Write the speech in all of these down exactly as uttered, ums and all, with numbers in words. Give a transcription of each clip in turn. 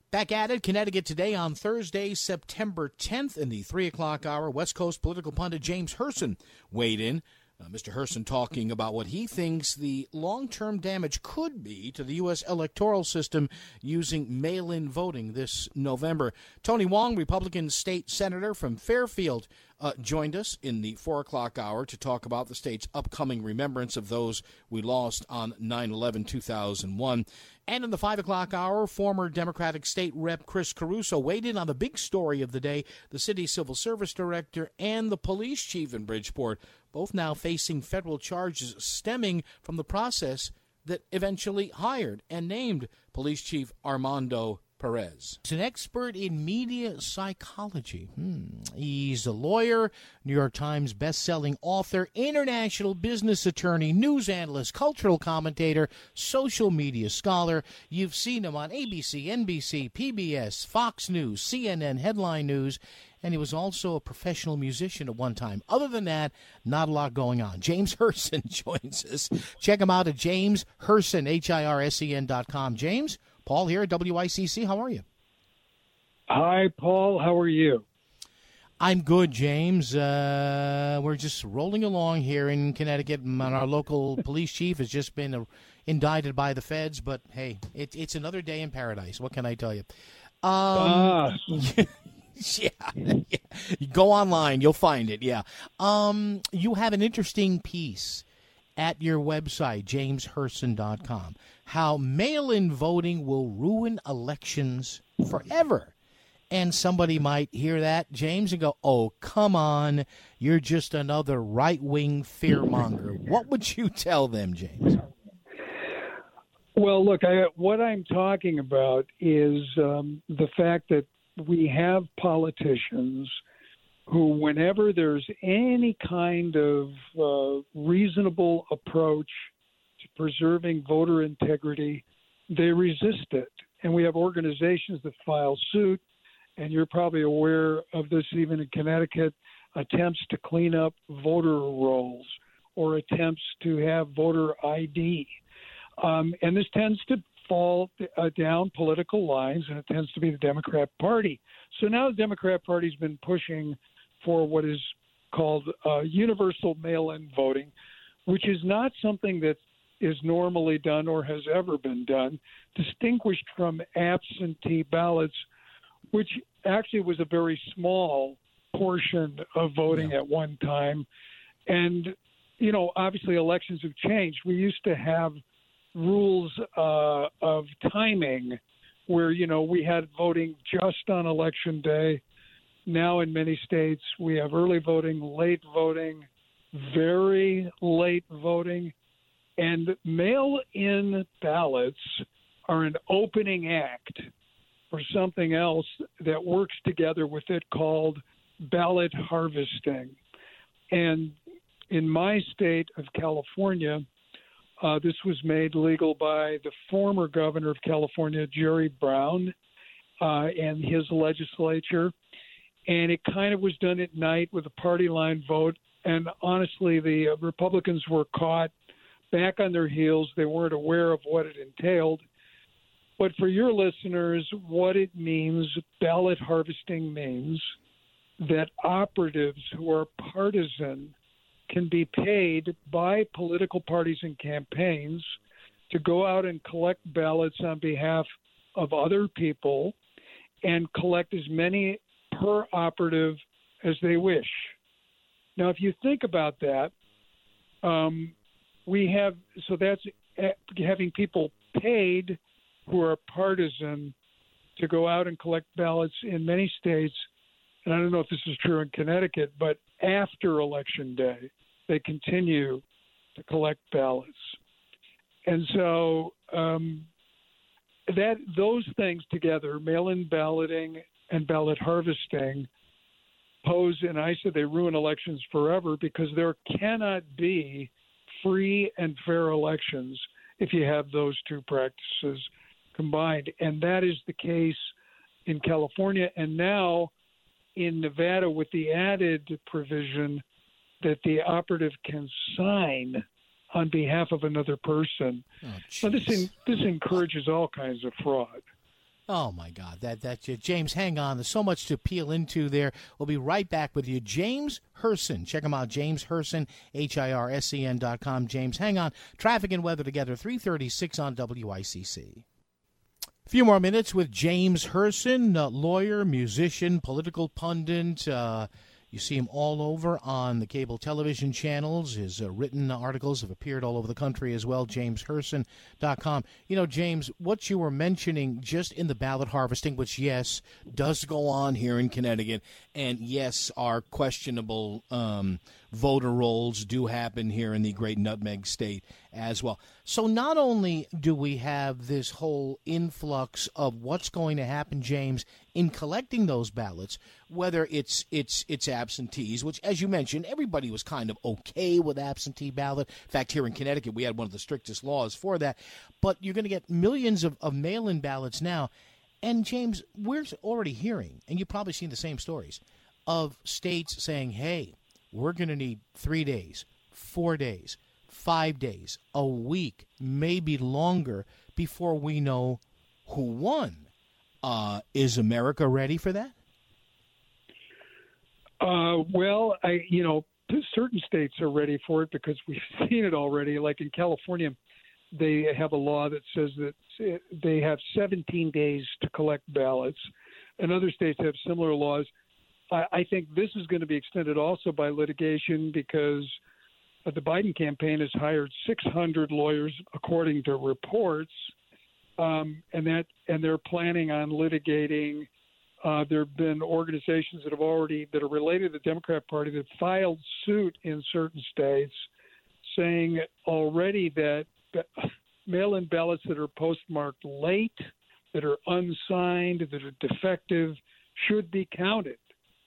Back at it, Connecticut Today on Thursday, September tenth, in the three o'clock hour. West Coast political pundit James Herson weighed in. Uh, Mister Herson talking about what he thinks the long-term damage could be to the U S electoral system using mail-in voting this November. Tony Wong, Republican state senator from Fairfield, uh, joined us in the four o'clock hour to talk about the state's upcoming remembrance of those we lost on nine eleven two thousand one. And in the five o'clock hour, former Democratic State Rep Chris Caruso weighed in on the big story of the day, the city's civil service director and the police chief in Bridgeport, both now facing federal charges stemming from the process that eventually hired and named Police Chief Armando Perez. He's an expert in media psychology. Hmm. He's a lawyer, New York Times best-selling author, international business attorney, news analyst, cultural commentator, social media scholar. You've seen him on A B C, N B C, P B S, Fox News, C N N, Headline News, and he was also a professional musician at one time. Other than that, not a lot going on. James Herson joins us. Check him out at James Herson, H I R S E N dot com. James, Paul here at W I C C. How are you? Hi, Paul. How are you? I'm good, James. Uh, we're just rolling along here in Connecticut, and our local police chief has just been uh, indicted by the feds. But, hey, it, it's another day in paradise. What can I tell you? Um, Ah. yeah, yeah. Go online. You'll find it, yeah. Um, you have an interesting piece at your website, James Herson dot com, how mail-in voting will ruin elections forever. And somebody might hear that, James, and go, oh, come on, you're just another right-wing fearmonger. What would you tell them, James? Well, look, I, what I'm talking about is um, the fact that we have politicians who, whenever there's any kind of uh, reasonable approach to preserving voter integrity, they resist it. And we have organizations that file suit, and you're probably aware of this even in Connecticut, attempts to clean up voter rolls or attempts to have voter I D. Um, and this tends to fall uh, down political lines, and it tends to be the Democrat Party. So now the Democrat Party's been pushing for what is called uh, universal mail-in voting, which is not something that is normally done or has ever been done, distinguished from absentee ballots, which actually was a very small portion of voting Yeah. at one time. And, you know, obviously elections have changed. We used to have rules uh, of timing where, you know, we had voting just on election day. Now in many states, we have early voting, late voting, very late voting, and mail-in ballots are an opening act for something else that works together with it called ballot harvesting. And in my state of California, uh, this was made legal by the former governor of California, Jerry Brown, uh, and his legislature. And it kind of was done at night with a party line vote. And honestly, the uh, Republicans were caught back on their heels. They weren't aware of what it entailed. But for your listeners, what it means, ballot harvesting means that operatives who are partisan can be paid by political parties and campaigns to go out and collect ballots on behalf of other people and collect as many per operative as they wish. Now, if you think about that, um, we have, so that's having people paid who are partisan to go out and collect ballots in many states. And I don't know if this is true in Connecticut, but after Election Day, they continue to collect ballots. And so um, that those things together, mail-in balloting and ballot harvesting, pose, and I said they ruin elections forever because there cannot be free and fair elections if you have those two practices combined. And that is the case in California and now in Nevada with the added provision that the operative can sign on behalf of another person. Oh, so this in, this encourages all kinds of fraud. Oh, my God. That that James, hang on. There's so much to peel into there. We'll be right back with you. James Hirsen. Check him out, James Hirsen, H I R S E N dot com. James, hang on. Traffic and weather together, three thirty-six on W I C C. A few more minutes with James Hirsen, uh, lawyer, musician, political pundit. Uh, you see him all over on the cable television channels. His uh, written articles have appeared all over the country as well, james hirsen dot com. You know, James, what you were mentioning just in the ballot harvesting, which, yes, does go on here in Connecticut, and, yes, our questionable um, voter rolls do happen here in the great nutmeg state as well. So not only do we have this whole influx of what's going to happen, James, in collecting those ballots, whether it's it's it's absentees, which, as you mentioned, everybody was kind of okay with absentee ballot. In fact, here in Connecticut, we had one of the strictest laws for that. But you're going to get millions of, of mail-in ballots now. And, James, we're already hearing, and you've probably seen the same stories, of states saying, hey, we're going to need three days, four days, five days, a week, maybe longer before we know who won. Uh, is America ready for that? Uh, well, I, you know, certain states are ready for it because we've seen it already. Like in California, they have a law that says that they have seventeen days to collect ballots, and other states have similar laws. I, I think this is going to be extended also by litigation because the Biden campaign has hired six hundred lawyers, according to reports, um, and that and they're planning on litigating. Uh, there have been organizations that have already that are related to the Democrat Party that filed suit in certain states, saying already that mail-in ballots that are postmarked late, that are unsigned, that are defective, should be counted.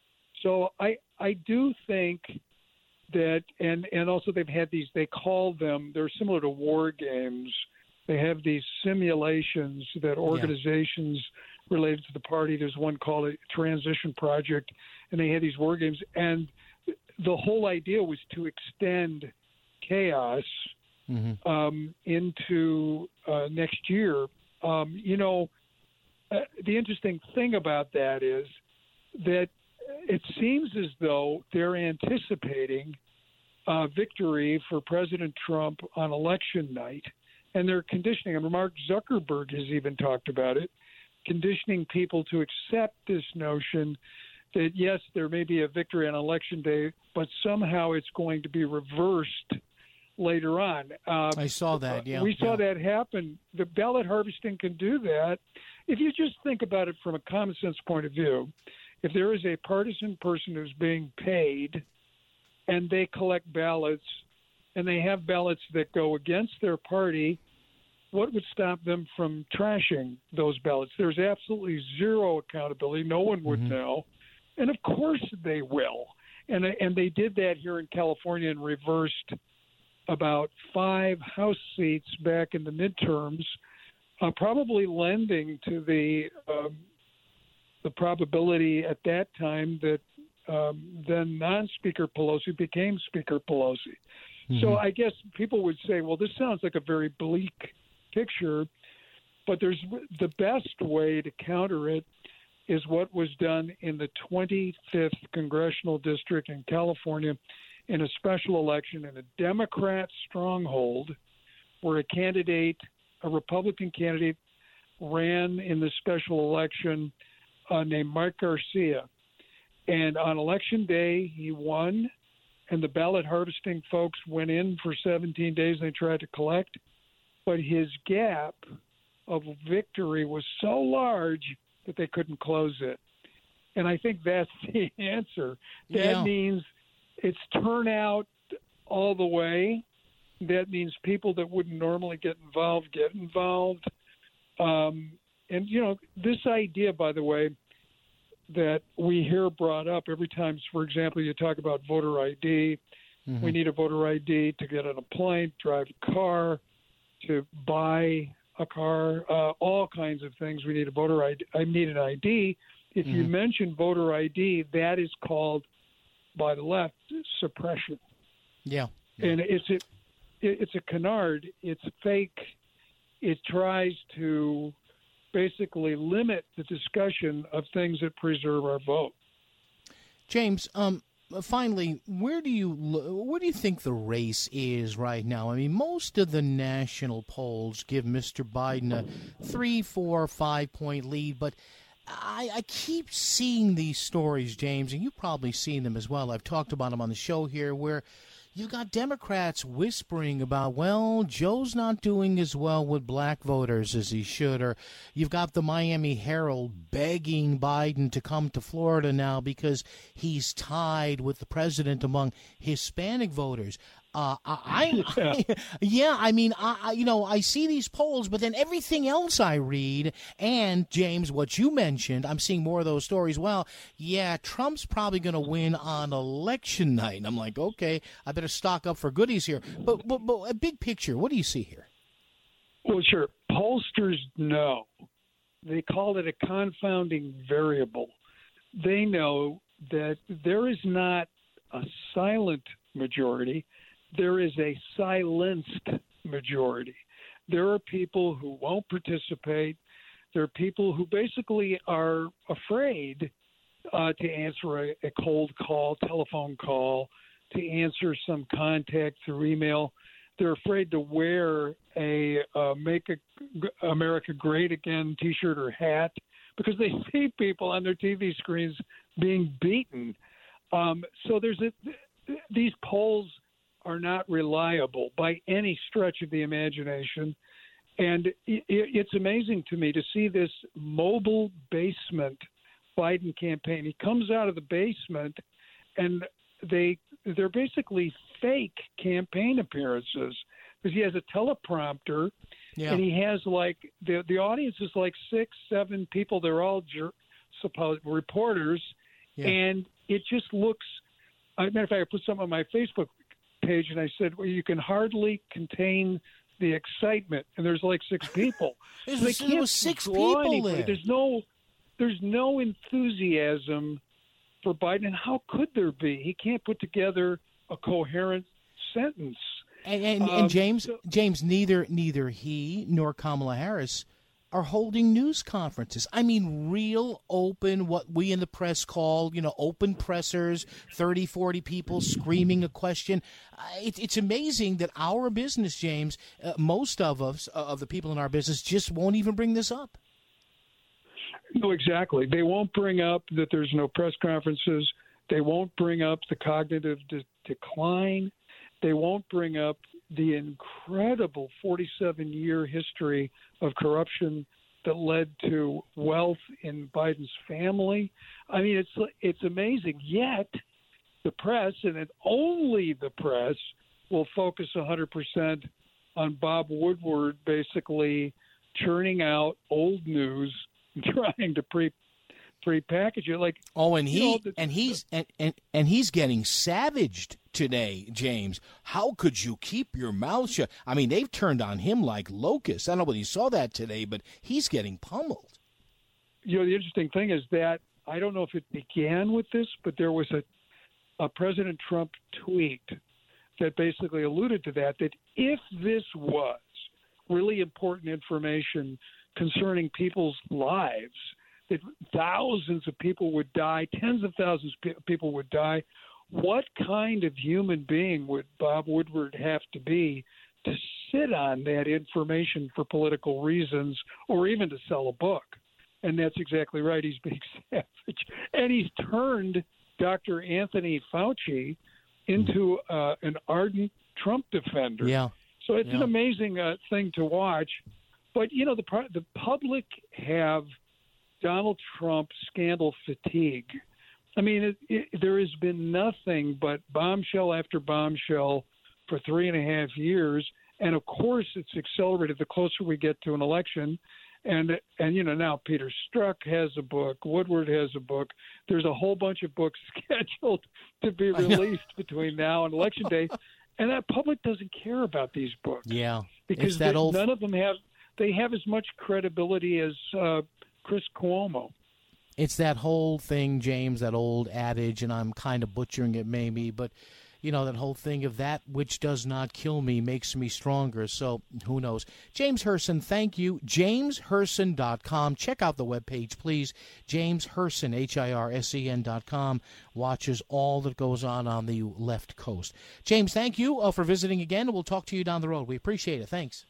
So I I do think that, and, and also they've had these, they call them, they're similar to war games. They have these simulations that organizations yeah. related to the party, there's one called a Transition Project, and they had these war games. And the whole idea was to extend chaos mm-hmm. um, into uh, next year. Um, you know, uh, the interesting thing about that is that it seems as though they're anticipating uh, victory for President Trump on election night, and they're conditioning, and Mark Zuckerberg has even talked about it, conditioning people to accept this notion that, yes, there may be a victory on election day, but somehow it's going to be reversed later on. Uh, I saw that, yeah. We saw yeah. that happen. The ballot harvesting can do that. If you just think about it from a common sense point of view, if there is a partisan person who's being paid and they collect ballots and they have ballots that go against their party, what would stop them from trashing those ballots? There's absolutely zero accountability. No one would mm-hmm. know. And of course they will. And, and they did that here in California and reversed about five House seats back in the midterms, uh, probably lending to the um, the probability at that time that um, then non-Speaker Pelosi became Speaker Pelosi. Mm-hmm. So I guess people would say, well, this sounds like a very bleak picture, but there's the best way to counter it is what was done in the twenty-fifth Congressional District in California in a special election in a Democrat stronghold where a candidate, a Republican candidate, ran in the special election Uh, named Mark Garcia. And on election day, he won, and the ballot harvesting folks went in for seventeen days and they tried to collect. But his gap of victory was so large that they couldn't close it. And I think that's the answer. That yeah. means it's turnout all the way. That means people that wouldn't normally get involved get involved. Um, and, you know, this idea, by the way, that we hear brought up every time, for example, you talk about voter I D. Mm-hmm. We need a voter I D to get on a plane, drive a car, to buy a car, uh, all kinds of things. We need a voter I D. I need an I D. If mm-hmm. you mention voter I D, that is called, by the left, suppression. Yeah. yeah. And it's a, it's a canard. It's fake. It tries to basically limit the discussion of things that preserve our vote. James, um, finally, where do you where do you think the race is right now? I mean, most of the national polls give Mister Biden a three, four, five point lead, but I, I keep seeing these stories, James, and you've probably seen them as well. I've talked about them on the show here, where you've got Democrats whispering about, well, Joe's not doing as well with black voters as he should, or you've got the Miami Herald begging Biden to come to Florida now because he's tied with the president among Hispanic voters. Uh, I, I, I, yeah, I mean, I, I, you know, I see these polls, but then everything else I read, and James, what you mentioned, I'm seeing more of those stories. Well, yeah, Trump's probably going to win on election night. And I'm like, okay, I better stock up for goodies here. But, but, but a big picture, what do you see here? Well, sure. Pollsters know. They call it a confounding variable. They know that there is not a silent majority. There is a silenced majority. There are people who won't participate. There are people who basically are afraid uh, to answer a, a cold call, telephone call, to answer some contact through email. They're afraid to wear a uh, Make a, America Great Again T-shirt or hat because they see people on their T V screens being beaten. Um, so there's a, these polls are not reliable by any stretch of the imagination. And it, it's amazing to me to see this mobile basement Biden campaign. He comes out of the basement and they, they're basically fake campaign appearances because he has a teleprompter yeah. and he has like the, the audience is like six, seven people. They're all jur- supposed reporters. Yeah. And it just looks, as a matter of fact, I put something on my Facebook page and I said, well, you can hardly contain the excitement, and there's like six people. There's so they can't was six people anybody. there. There's no, there's no enthusiasm for Biden. And how could there be? He can't put together a coherent sentence. And, and, um, and James, so, James, neither neither he nor Kamala Harris are holding news conferences. I mean, real open, what we in the press call, you know, open pressers, thirty, forty people screaming a question. Uh, it, it's amazing that our business, James, uh, most of us, uh, of the people in our business, just won't even bring this up. No, exactly. They won't bring up that there's no press conferences. They won't bring up the cognitive de- decline. They won't bring up the incredible forty-seven-year history of corruption that led to wealth in Biden's family. I mean, it's it's amazing. Yet the press, and it only the press, will focus one hundred percent on Bob Woodward basically churning out old news and trying to pre prepackage it. Like oh, and he know, the, and he's and, and and he's getting savaged today, James. How could you keep your mouth shut? I mean, they've turned on him like locusts. I don't know whether you saw that today, but he's getting pummeled. You know, the interesting thing is that I don't know if it began with this, but there was a, a President Trump tweet that basically alluded to that, that if this was really important information concerning people's lives, that thousands of people would die, tens of thousands of people would die, what kind of human being would Bob Woodward have to be to sit on that information for political reasons or even to sell a book? And that's exactly right. He's being savage. And he's turned Doctor Anthony Fauci into uh, an ardent Trump defender. Yeah. So it's yeah. an amazing uh, thing to watch. But, you know, the the public have Donald Trump scandal fatigue. I mean, it, it, there has been nothing but bombshell after bombshell for three and a half years. And, of course, it's accelerated the closer we get to an election. And, and you know, now Peter Strzok has a book. Woodward has a book. There's a whole bunch of books scheduled to be released between now and Election Day. And that public doesn't care about these books. Yeah. Because that they, old... none of them have – they have as much credibility as uh, Chris Cuomo. It's that whole thing, James, that old adage, and I'm kind of butchering it maybe, but you know, that whole thing of that which does not kill me makes me stronger. So who knows? James Hirson, thank you. james hirson dot com. Check out the webpage, please. James Hirson, H I R S E N dot com, watches all that goes on on the left coast. James, thank you uh, for visiting again. We'll talk to you down the road. We appreciate it. Thanks.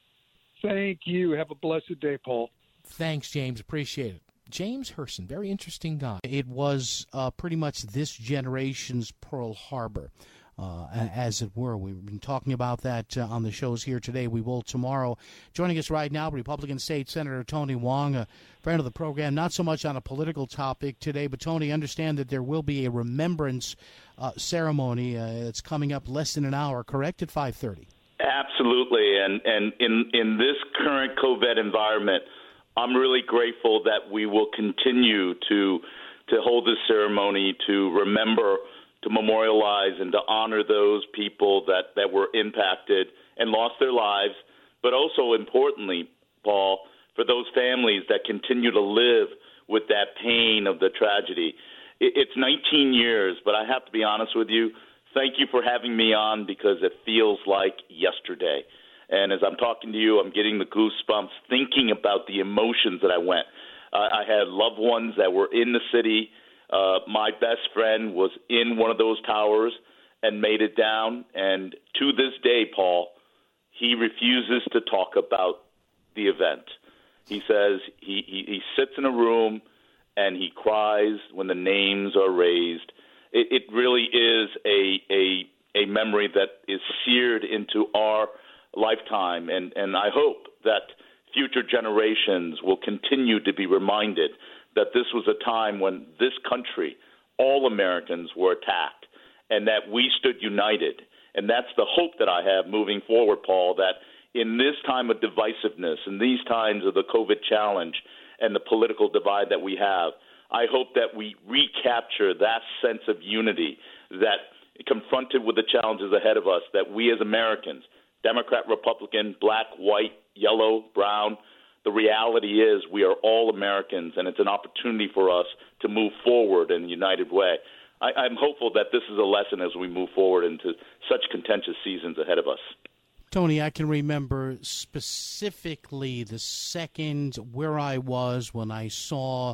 Thank you. Have a blessed day, Paul. Thanks, James. Appreciate it. James Hirson, very interesting guy. It was uh, pretty much this generation's Pearl Harbor, uh, as it were. We've been talking about that uh, on the shows here today. We will tomorrow. Joining us right now, Republican State Senator Tony Hwang, a friend of the program, not so much on a political topic today, but Tony, understand that there will be a remembrance uh, ceremony uh, that's coming up less than an hour, correct, at five thirty? Absolutely, and, and in, in this current COVID environment, I'm really grateful that we will continue to to hold this ceremony, to remember, to memorialize, and to honor those people that, that were impacted and lost their lives, but also importantly, Paul, for those families that continue to live with that pain of the tragedy. It, it's nineteen years, but I have to be honest with you, thank you for having me on because it feels like yesterday. And as I'm talking to you, I'm getting the goosebumps thinking about the emotions that I went. Uh, I had loved ones that were in the city. Uh, my best friend was in one of those towers and made it down. And to this day, Paul, he refuses to talk about the event. He says he, he, he sits in a room and he cries when the names are raised. It, it really is a, a, a memory that is seared into our lifetime, and, and I hope that future generations will continue to be reminded that this was a time when this country, all Americans, were attacked, and that we stood united. And that's the hope that I have moving forward, Paul, that in this time of divisiveness, in these times of the COVID challenge and the political divide that we have, I hope that we recapture that sense of unity, that confronted with the challenges ahead of us, that we as Americans, Democrat, Republican, black, white, yellow, brown, the reality is we are all Americans, and it's an opportunity for us to move forward in a united way. I, I'm hopeful that this is a lesson as we move forward into such contentious seasons ahead of us. Tony, I can remember specifically the second where I was when I saw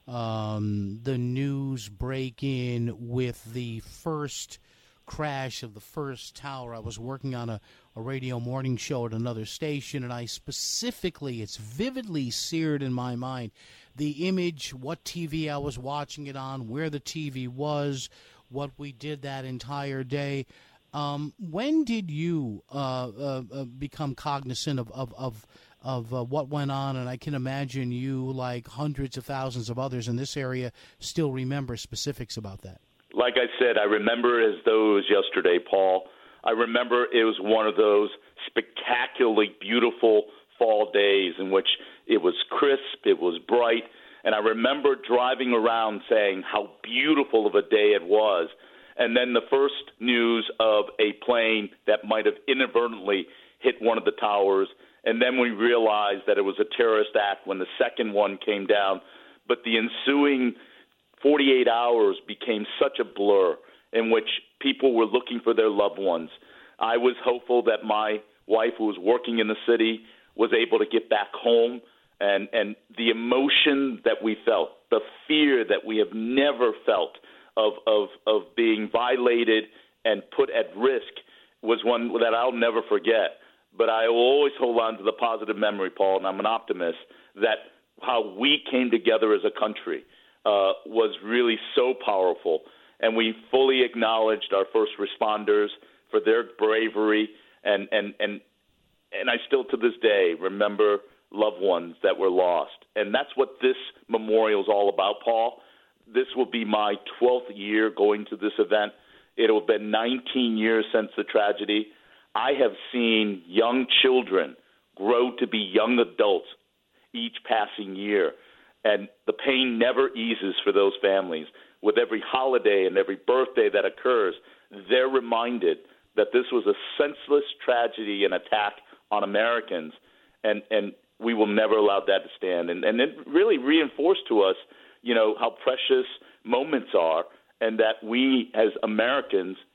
um, the news break in with the first crash of the first tower. I was working on a, a radio morning show at another station, and I specifically, it's vividly seared in my mind, the image, what T V I was watching it on, where the T V was, what we did that entire day. Um, when did you uh, uh, uh, become cognizant of of of, of uh, what went on? And I can imagine you, like hundreds of thousands of others in this area, still remember specifics about that. Like I said, I remember it as though it was yesterday, Paul. I remember it was one of those spectacularly beautiful fall days in which it was crisp, it was bright, and I remember driving around saying how beautiful of a day it was. And then the first news of a plane that might have inadvertently hit one of the towers, and then we realized that it was a terrorist act when the second one came down. But the ensuing forty-eight hours became such a blur in which people were looking for their loved ones. I was hopeful that my wife, who was working in the city, was able to get back home, and, and the emotion that we felt, the fear that we have never felt of, of, of being violated and put at risk was one that I'll never forget. But I will always hold on to the positive memory, Paul, and I'm an optimist, that how we came together as a country Uh, was really so powerful, and we fully acknowledged our first responders for their bravery, and and and and I still to this day remember loved ones that were lost, and that's what this memorial is all about, Paul. This will be my twelfth year going to this event. It will have been nineteen years since the tragedy. I have seen young children grow to be young adults each passing year. And the pain never eases for those families. With every holiday and every birthday that occurs, they're reminded that this was a senseless tragedy and attack on Americans, and, and we will never allow that to stand. And, and it really reinforced to us, you know, how precious moments are, and that we as Americans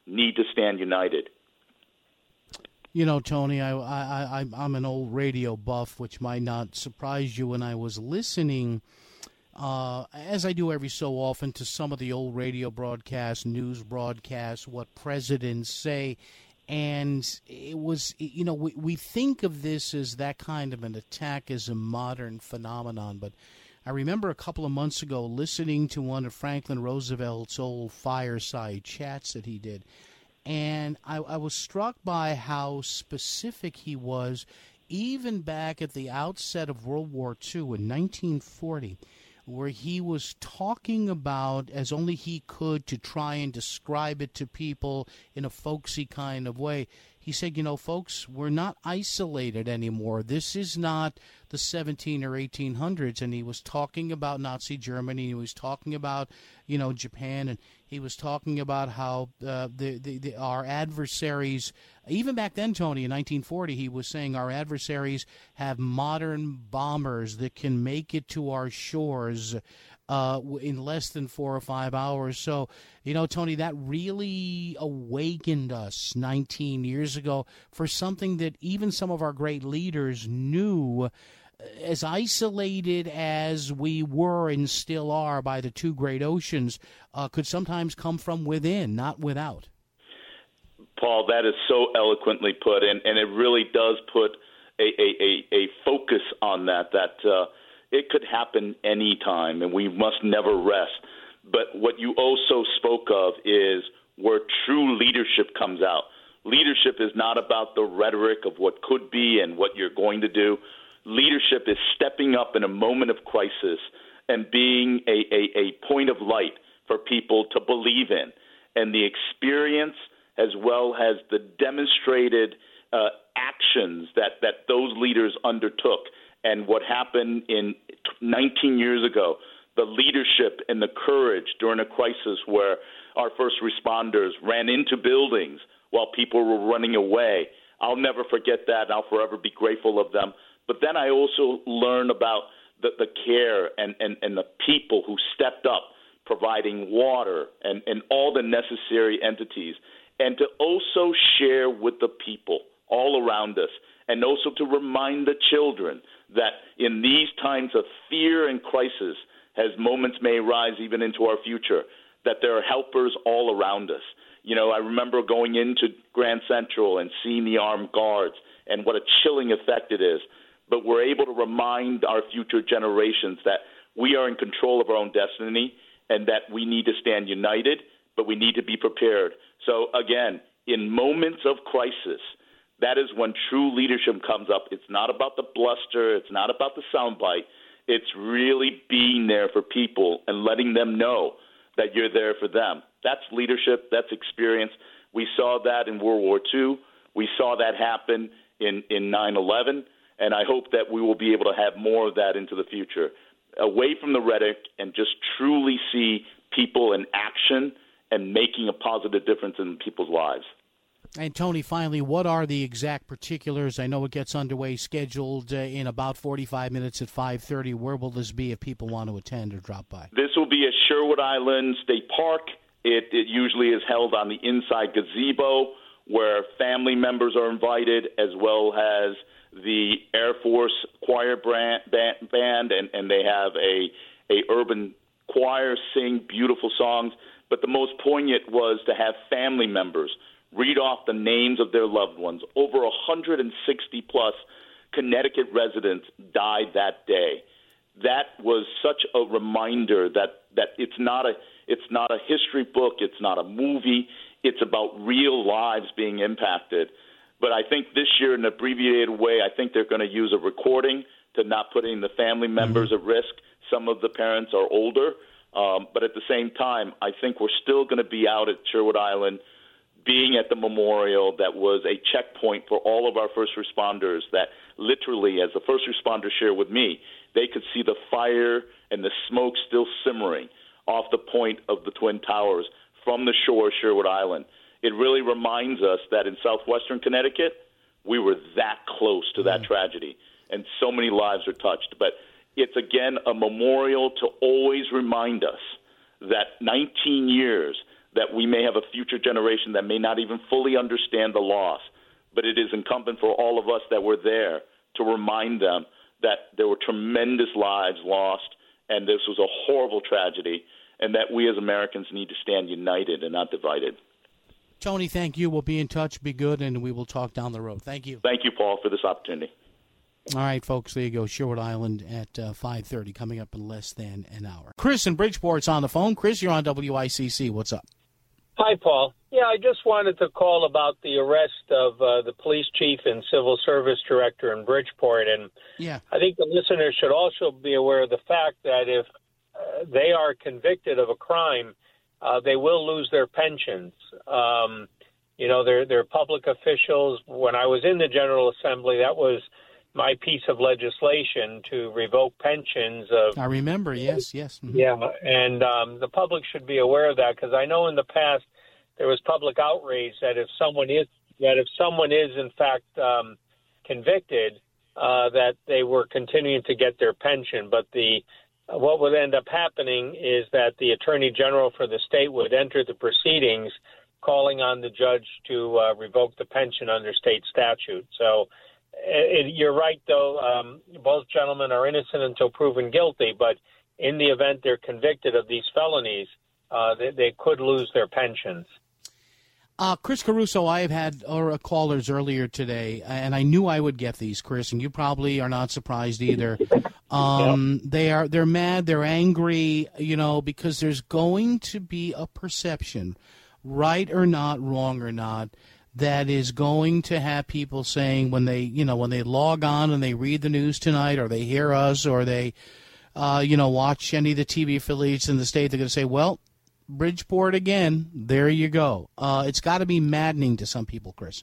need to stand united. You know, Tony, I, I, I, I'm an old radio buff, which might not surprise you. When I was listening, uh, as I do every so often, to some of the old radio broadcasts, news broadcasts, what presidents say, and it was, you know, we, we think of this as that kind of an attack as a modern phenomenon, but I remember a couple of months ago listening to one of Franklin Roosevelt's old fireside chats that he did. And I, I was struck by how specific he was, even back at the outset of World War Two in nineteen forty, where he was talking about, as only he could, to try and describe it to people in a folksy kind of way. He said, you know, folks, we're not isolated anymore. This is not the seventeen or eighteen hundreds. And he was talking about Nazi Germany. He was talking about, you know, Japan. And he was talking about how uh, the, the, the our adversaries, even back then, Tony, in nineteen forty, he was saying our adversaries have modern bombers that can make it to our shores Uh, in less than four or five hours. So, you know, Tony, that really awakened us nineteen years ago for something that even some of our great leaders knew. As isolated as we were and still are by the two great oceans, uh, could sometimes come from within, not without. Paul, that is so eloquently put, and, and it really does put a, a, a, a focus on that, that uh, it could happen anytime, and we must never rest. But what you also spoke of is where true leadership comes out. Leadership is not about the rhetoric of what could be and what you're going to do. Leadership is stepping up in a moment of crisis and being a, a, a point of light for people to believe in. And the experience, as well as the demonstrated uh, actions that, that those leaders undertook, and what happened in nineteen years ago, the leadership and the courage during a crisis where our first responders ran into buildings while people were running away. I'll never forget that, and I'll forever be grateful of them. But then I also learned about the, the care and, and, and the people who stepped up, providing water and, and all the necessary entities, and to also share with the people all around us, and also to remind the children that in these times of fear and crisis, as moments may arise even into our future, that there are helpers all around us. You know, I remember going into Grand Central and seeing the armed guards and what a chilling effect it is. But we're able to remind our future generations that we are in control of our own destiny and that we need to stand united, but we need to be prepared. So, again, in moments of crisis, that is when true leadership comes up. It's not about the bluster. It's not about the soundbite. It's really being there for people and letting them know that you're there for them. That's leadership. That's experience. We saw that in World War Two. We saw that happen in, in nine eleven, and I hope that we will be able to have more of that into the future, away from the rhetoric and just truly see people in action and making a positive difference in people's lives. And, Tony, finally, what are the exact particulars? I know it gets underway scheduled uh, in about forty-five minutes at five thirty. Where will this be if people want to attend or drop by? This will be at Sherwood Island State Park. It, it usually is held on the inside gazebo where family members are invited, as well as the Air Force choir brand, band, and, and they have a, a urban choir sing beautiful songs. But the most poignant was to have family members read off the names of their loved ones. Over one hundred sixty plus Connecticut residents died that day. That was such a reminder that, that it's not a it's not a history book, it's not a movie, it's about real lives being impacted. But I think this year, in an abbreviated way, I think they're going to use a recording to not putting the family members mm-hmm. at risk. Some of the parents are older, um, but at the same time, I think we're still going to be out at Sherwood Island, being at the memorial that was a checkpoint for all of our first responders that literally, as the first responders share with me, they could see the fire and the smoke still simmering off the point of the Twin Towers from the shore of Sherwood Island. It really reminds us that in southwestern Connecticut, we were that close to that mm-hmm. tragedy, and so many lives are touched. But it's, again, a memorial to always remind us that nineteen years, that we may have a future generation that may not even fully understand the loss. But it is incumbent for all of us that were there to remind them that there were tremendous lives lost and this was a horrible tragedy, and that we as Americans need to stand united and not divided. Tony, thank you. We'll be in touch. Be good, and we will talk down the road. Thank you. Thank you, Paul, for this opportunity. All right, folks, there you go. Sherwood Island at uh, five thirty, coming up in less than an hour. Chris in Bridgeport's on the phone. Chris, you're on W I C C. What's up? Hi, Paul. Yeah, I just wanted to call about the arrest of uh, the police chief and civil service director in Bridgeport. And yeah. I think the listeners should also be aware of the fact that if uh, they are convicted of a crime, uh, they will lose their pensions. Um, you know, they're, they're public officials. When I was in the General Assembly, that was my piece of legislation to revoke pensions of. I remember, yes, yes. Mm-hmm. Yeah, and um, the public should be aware of that, because I know in the past there was public outrage that if someone is that if someone is in fact um, convicted, uh, that they were continuing to get their pension. But the uh, what would end up happening is that the Attorney General for the state would enter the proceedings, calling on the judge to uh, revoke the pension under state statute. So. It, you're right, though. Um, both gentlemen are innocent until proven guilty, but in the event they're convicted of these felonies, uh, they, they could lose their pensions. Uh, Chris Caruso, I have had uh, callers earlier today, and I knew I would get these, Chris, and you probably are not surprised either. Um, yep. They are they're mad, they're angry, you know, because there's going to be a perception, right or not, wrong or not, that is going to have people saying when they, you know, when they log on and they read the news tonight, or they hear us, or they, uh, you know, watch any of the T V affiliates in the state, they're going to say, well, Bridgeport again, there you go. Uh, it's got to be maddening to some people, Chris.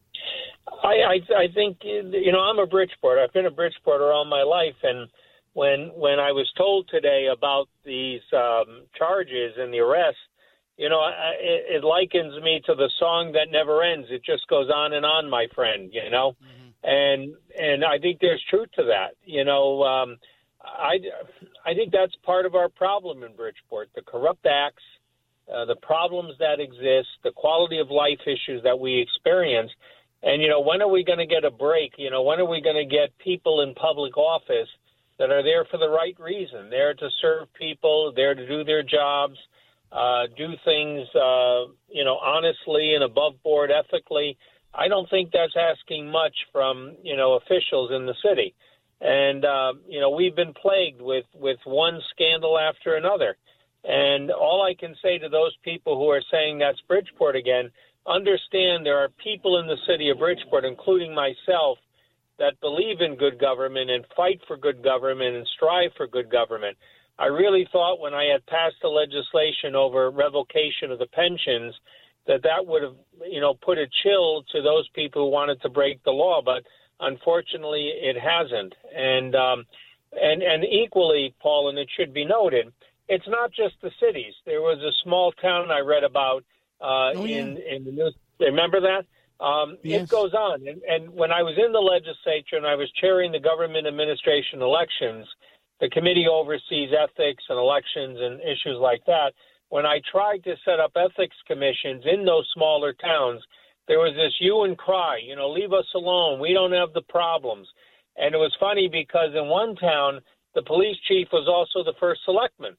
I, I, I think, you know, I'm a Bridgeporter. I've been a Bridgeporter all my life, and when when I was told today about these um, charges and the arrest, you know, it, it likens me to the song that never ends. It just goes on and on, my friend, you know. Mm-hmm. And and I think there's truth to that. You know, um, I, I think that's part of our problem in Bridgeport, the corrupt acts, uh, the problems that exist, the quality of life issues that we experience. And, you know, when are we going to get a break? You know, when are we going to get people in public office that are there for the right reason, there to serve people, there to do their jobs, Uh, do things, uh, you know, honestly and above board ethically? I don't think that's asking much from, you know, officials in the city. And, uh, you know, we've been plagued with, with one scandal after another. And all I can say to those people who are saying that's Bridgeport again, understand there are people in the city of Bridgeport, including myself, that believe in good government and fight for good government and strive for good government. I really thought when I had passed the legislation over revocation of the pensions that that would have, you know, put a chill to those people who wanted to break the law. But unfortunately, it hasn't. And um, and and equally, Paul, and it should be noted, it's not just the cities. There was a small town I read about uh, oh, yeah. in in the news. Remember that? Um, yes. It goes on. And, and when I was in the legislature and I was chairing the government administration elections, the committee oversees ethics and elections and issues like that. When I tried to set up ethics commissions in those smaller towns, there was this hue and cry, you know, leave us alone. We don't have the problems. And it was funny because in one town, the police chief was also the first selectman.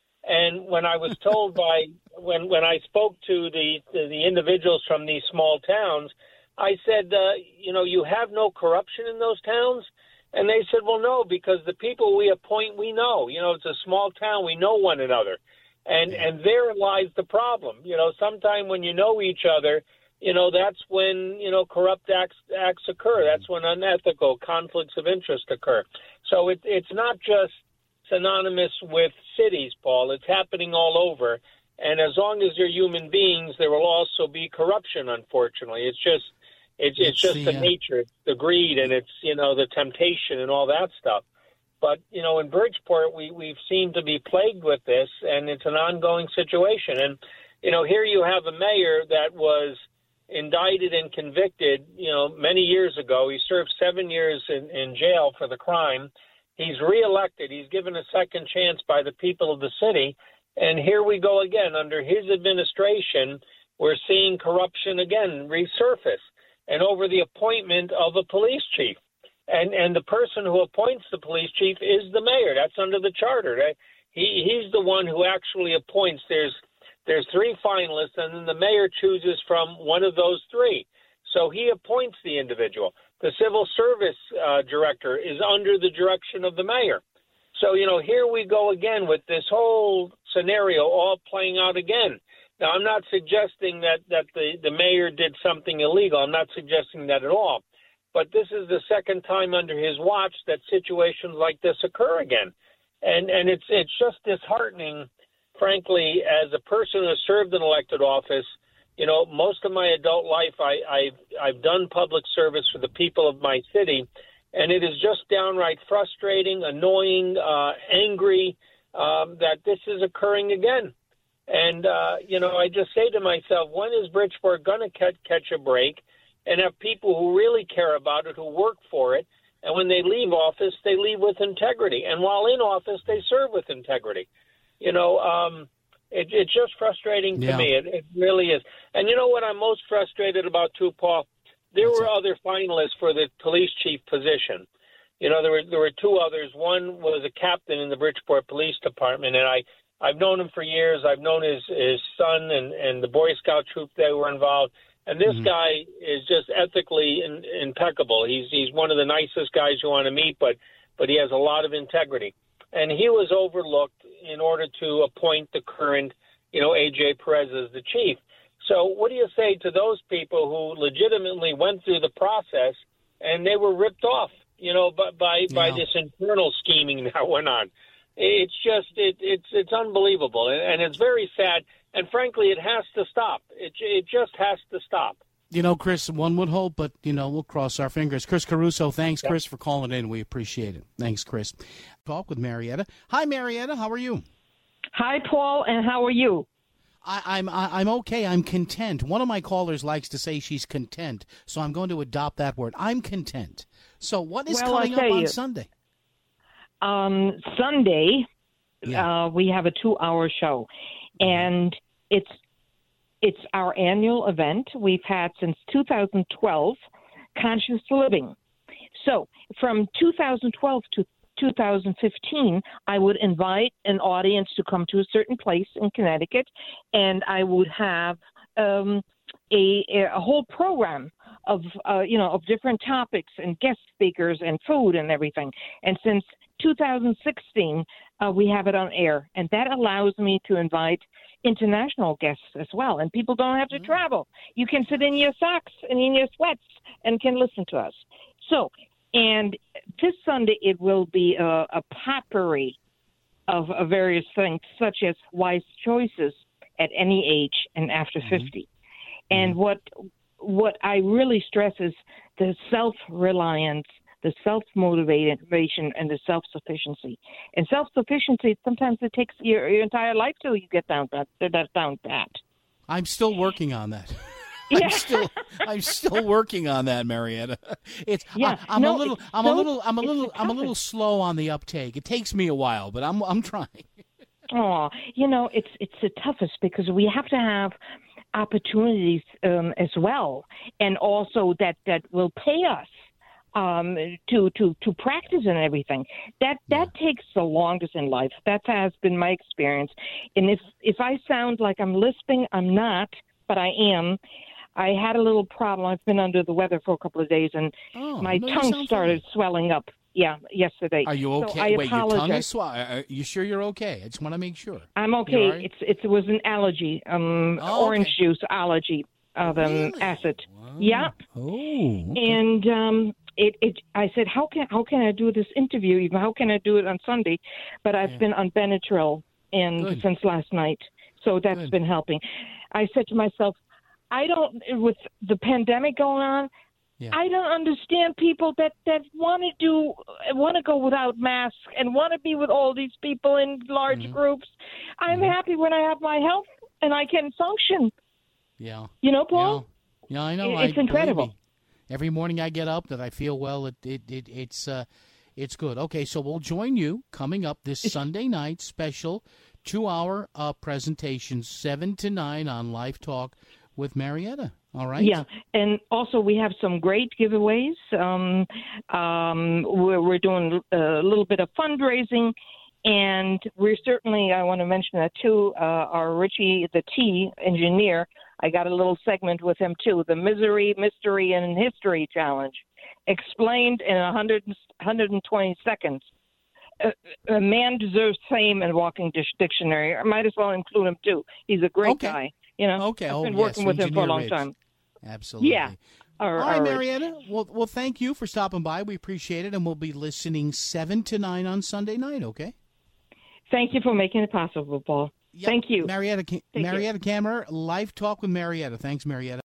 And when I was told by when when I spoke to the the, the individuals from these small towns, I said, uh, you know, you have no corruption in those towns? And they said, well, no, because the people we appoint, we know. You know, it's a small town. We know one another. And yeah. and there lies the problem. You know, sometime when you know each other, you know, that's when, you know, corrupt acts, acts occur. That's when unethical conflicts of interest occur. So it, it's not just synonymous with cities, Paul. It's happening all over. And as long as they're human beings, there will also be corruption, unfortunately. It's just it's, it's, it's just the, the nature, it's the greed, and it's, you know, the temptation and all that stuff. But, you know, in Bridgeport, we, we've seemed to be plagued with this, and it's an ongoing situation. And, you know, here you have a mayor that was indicted and convicted, you know, many years ago. He served seven years in, in jail for the crime. He's reelected. He's given a second chance by the people of the city. And here we go again. Under his administration, we're seeing corruption again resurface, and over the appointment of a police chief. And and the person who appoints the police chief is the mayor. That's under the charter. Right? He he's the one who actually appoints. There's there's three finalists, and then the mayor chooses from one of those three. So he appoints the individual. The civil service uh, director is under the direction of the mayor. So, you know, here we go again with this whole scenario all playing out again. Now, I'm not suggesting that, that the, the mayor did something illegal. I'm not suggesting that at all. But this is the second time under his watch that situations like this occur again. And and it's it's just disheartening, frankly, as a person who has served in elected office. You know, most of my adult life, I, I've, I've done public service for the people of my city, and it is just downright frustrating, annoying, uh, angry um, that this is occurring again. And, uh, you know, I just say to myself, when is Bridgeport going to catch, catch a break and have people who really care about it, who work for it, and when they leave office, they leave with integrity. And while in office, they serve with integrity. You know, um, it, it's just frustrating to yeah. me. It, it really is. And you know what I'm most frustrated about, too, Paul? There What's were that? other finalists for the police chief position. You know, there were there were two others. One was a captain in the Bridgeport Police Department, and I, I've known him for years. I've known his, his son and, and the Boy Scout troop that were involved. And this Mm-hmm. guy is just ethically in, impeccable. He's he's one of the nicest guys you want to meet, but but he has a lot of integrity. And he was overlooked in order to appoint the current, you know, A J Perez as the chief. So what do you say to those people who legitimately went through the process and they were ripped off, you know, by by, Yeah. by this internal scheming that went on? It's just it, it's it's unbelievable, and, and it's very sad. And frankly, it has to stop. It it just has to stop. You know, Chris, one would hope, but, you know, we'll cross our fingers. Chris Caruso, thanks, Yeah. Chris, for calling in. We appreciate it. Thanks, Chris. Talk with Marietta. Hi, Marietta. How are you? Hi, Paul, and how are you? I, I'm I, I'm okay. I'm content. One of my callers likes to say she's content, so I'm going to adopt that word. I'm content. So what is Well, coming I up tell on you. Sunday? Um, Sunday, Yeah. uh, we have a two-hour show, and it's it's our annual event. We've had since two thousand twelve, Conscious Living. So from two thousand twelve to two thousand fifteen, I would invite an audience to come to a certain place in Connecticut, and I would have um, a, a whole program of uh, you know of different topics and guest speakers and food and everything. And since two thousand sixteen, uh, we have it on air, and that allows me to invite international guests as well. And people don't have to Mm. travel. You can sit in your socks and in your sweats and can listen to us. So, and this Sunday it will be a, a potpourri of, of various things, such as wise choices at any age and after Mhm. fifty. And what what I really stress is the self-reliance, the self-motivation, and the self-sufficiency. And self-sufficiency, sometimes it takes your, your entire life till you get down pat, that down pat. I'm still working on that. Yeah. I'm still I'm still working on that, Marietta. It's Yeah. I, I'm No, a little it's I'm a so- little I'm a it's little the I'm a little toughest. slow on the uptake. It takes me a while, but I'm I'm trying. Oh, you know, it's it's the toughest because we have to have opportunities um, as well, and also that, that will pay us um, to to to practice and everything. That that takes the longest in life. That has been my experience. And if if I sound like I'm lisping, I'm not, but I am. I had a little problem. I've been under the weather for a couple of days, and Oh, my no, you tongue sound started fine. swelling up. Yeah, yesterday. Are you So okay? I Wait, your tongue apologize. is swollen. Are you sure you're okay? I just want to make sure. I'm You okay. all right? It's it was an allergy, um, Oh, orange okay. juice allergy of um, Really? acid. Wow. Yeah, Oh. okay. and um, it, it. I said, how can how can I do this interview? Even how can I do it on Sunday? But I've Yeah. been on Benadryl and Good. since last night, so that's Good. been helping. I said to myself, I don't with the pandemic going on. Yeah. I don't understand people that, that want to do want to go without masks and want to be with all these people in large Mhm. groups. I'm Mhm. happy when I have my health and I can function. Yeah. You know, Paul? Yeah. Yeah, I know. It- I, it's incredible. believe me. Every morning I get up that I feel well. It it, it it's uh it's good. Okay, so we'll join you coming up this Sunday night special two-hour uh, presentation, seven to nine on Live Talk with Marietta. All right? Yeah, and also we have some great giveaways. Um, um, we're, we're doing a little bit of fundraising, and we're certainly, I want to mention that too, uh, our Richie the T engineer, I got a little segment with him too, the Misery, Mystery, and History Challenge, explained in one hundred, one hundred twenty seconds. A, a man deserves fame in Walking Dictionary. I might as well include him too. He's a great okay. guy. You know, okay. I've oh, been working yes, with him for a long Rich. time. Absolutely. Yeah. Our, All right, our, Marietta. Well, well, thank you for stopping by. We appreciate it, and we'll be listening seven to nine on Sunday night, okay? Thank you for making it possible, Paul. Yep. Thank you. Marietta, Take Marietta Kammerer, Live Talk with Marietta. Thanks, Marietta.